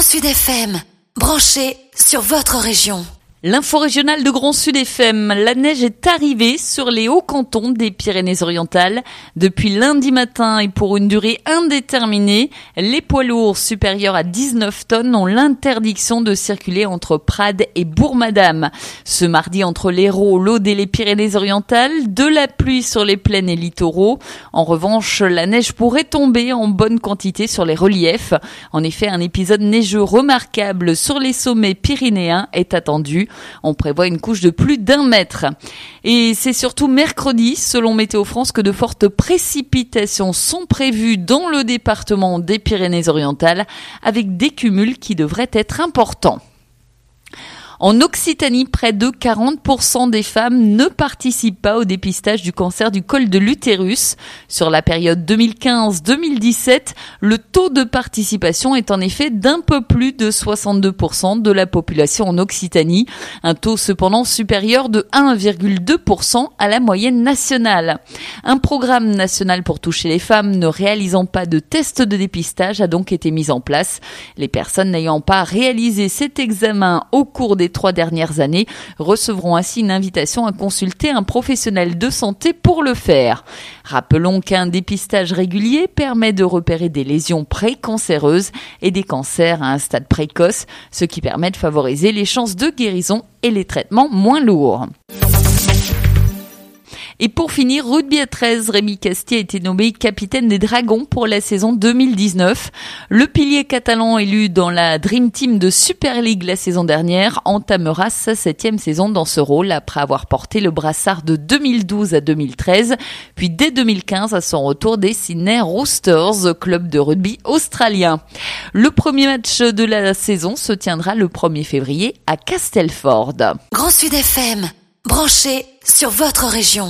Sud FM, branché sur votre région. L'info régionale de Grand Sud FM. La neige est arrivée sur les hauts cantons des Pyrénées-Orientales. Depuis lundi matin et pour une durée indéterminée, les poids lourds supérieurs à 19 tonnes ont l'interdiction de circuler entre Prades et Bourg-Madame. Ce mardi, entre l'Hérault, l'Aude et les Pyrénées-Orientales, de la pluie sur les plaines et littoraux. En revanche, la neige pourrait tomber en bonne quantité sur les reliefs. En effet, un épisode neigeux remarquable sur les sommets pyrénéens est attendu. On prévoit une couche de plus d'1 mètre. Et c'est surtout mercredi, selon Météo France, que de fortes précipitations sont prévues dans le département des Pyrénées-Orientales, avec des cumuls qui devraient être importants. En Occitanie, près de 40% des femmes ne participent pas au dépistage du cancer du col de l'utérus. Sur la période 2015-2017, le taux de participation est en effet d'un peu plus de 62% de la population en Occitanie. Un taux cependant supérieur de 1,2% à la moyenne nationale. Un programme national pour toucher les femmes ne réalisant pas de tests de dépistage a donc été mis en place. Les personnes n'ayant pas réalisé cet examen au cours des 3 dernières années recevront ainsi une invitation à consulter un professionnel de santé pour le faire. Rappelons qu'un dépistage régulier permet de repérer des lésions précancéreuses et des cancers à un stade précoce, ce qui permet de favoriser les chances de guérison et les traitements moins lourds. Et pour finir, rugby à 13, Rémi Castilla a été nommé capitaine des Dragons pour la saison 2019. Le pilier catalan élu dans la Dream Team de Super League la saison dernière entamera sa 7e saison dans ce rôle après avoir porté le brassard de 2012 à 2013, puis dès 2015 à son retour des Sydney Roosters, club de rugby australien. Le premier match de la saison se tiendra le 1er février à Castelford. Grand Sud FM, branché sur votre région.